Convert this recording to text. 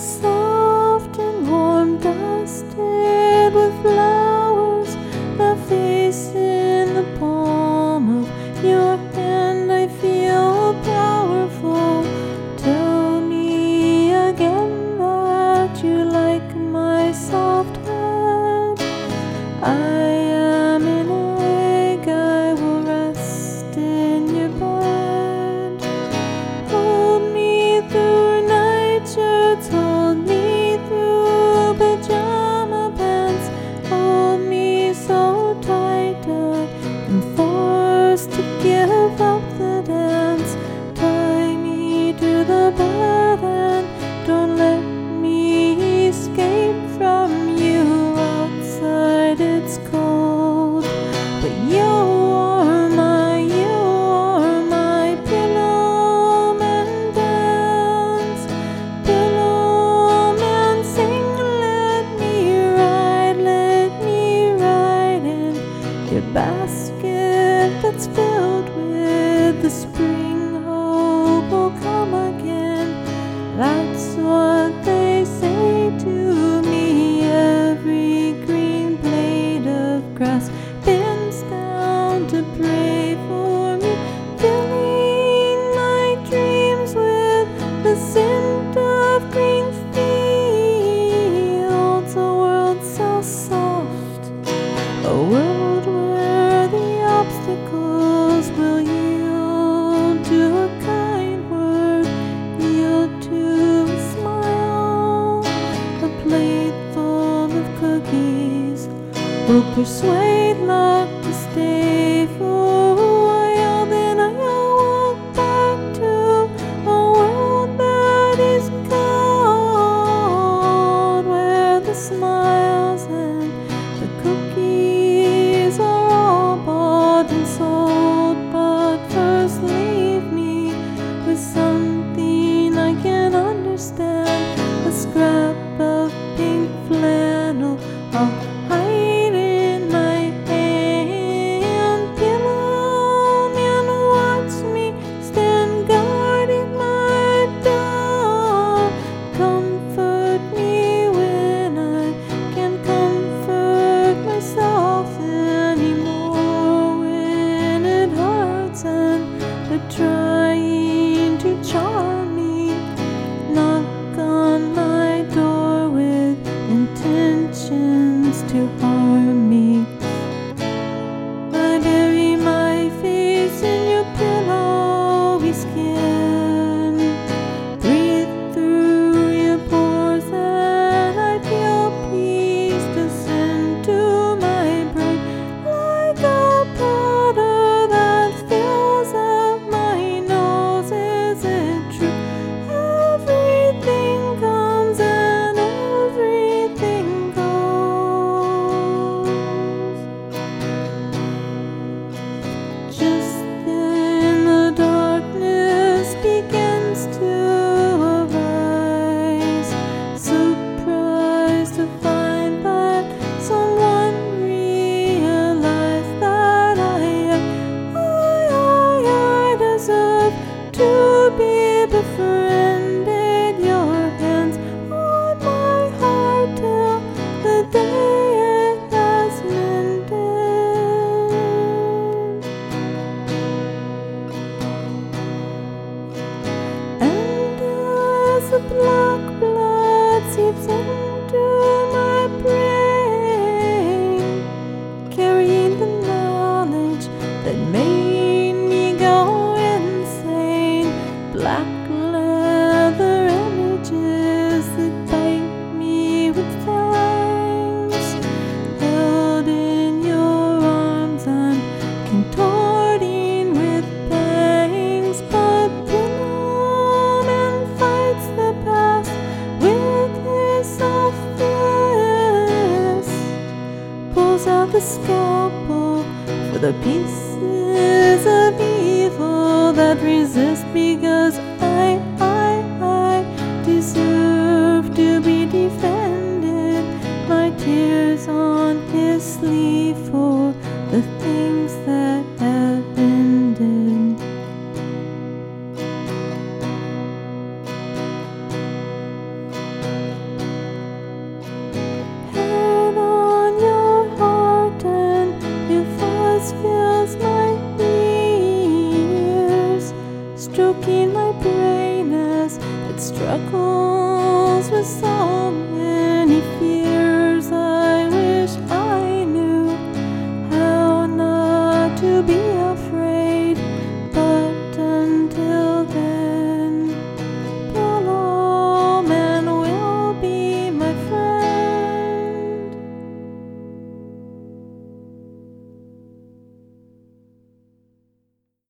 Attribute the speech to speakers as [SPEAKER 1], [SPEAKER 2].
[SPEAKER 1] soft and warm, dusted with flowers, a face in the palm of your hand. I feel powerful. Tell me again that you like my soft head. I am an egg, I will rest in your bed. Hold me through nightshirts, hold me through pajama pants. Hold me so tight I am forced to give up the dance. Tie me to the bed and don't let me escape from you. Outside it's cold, but you are my pillow man. Dance, pillow man, sing. Let me ride in your basket that's filled with the spring hope will come again. That's what they say to me. Every green blade of grass bends down to pray for me, filling my dreams with the scent of green fields. A world so soft, a world where the obstacles will yield to a kind word, yield to a smile. A plate full of cookies will persuade luck to stay for a while. Then I'll walk back to a world that is cold, where the smiles and the cookies are all bought and sold. But first leave me with something I can understand, a scrap of pink flannel I'll hide in my hand. Pillow man, watch me stand guarding my door. Comfort me when I can't comfort myself anymore. When it hurts and they're trying to charm me, knock on my door with intentions to harm me. I bury my face in your pillowy skin, breathe through your pores, and I feel peace descend to my brain like a powder that fills up my nose. Is it true? Everything comes and everything goes. Just then the darkness begins to arise, surprised to find that someone realized that I deserve to be befriended. Your hands on my heart till the day it has mended. And as the black blood seeps into my brain, carrying the knowledge that made me go insane, black leather images that bite me with fangs, held in your arms I'm contorting with pangs. But Pillow man fights the past with his soft fist, pulls out the scalpel for the pieces of evil that resist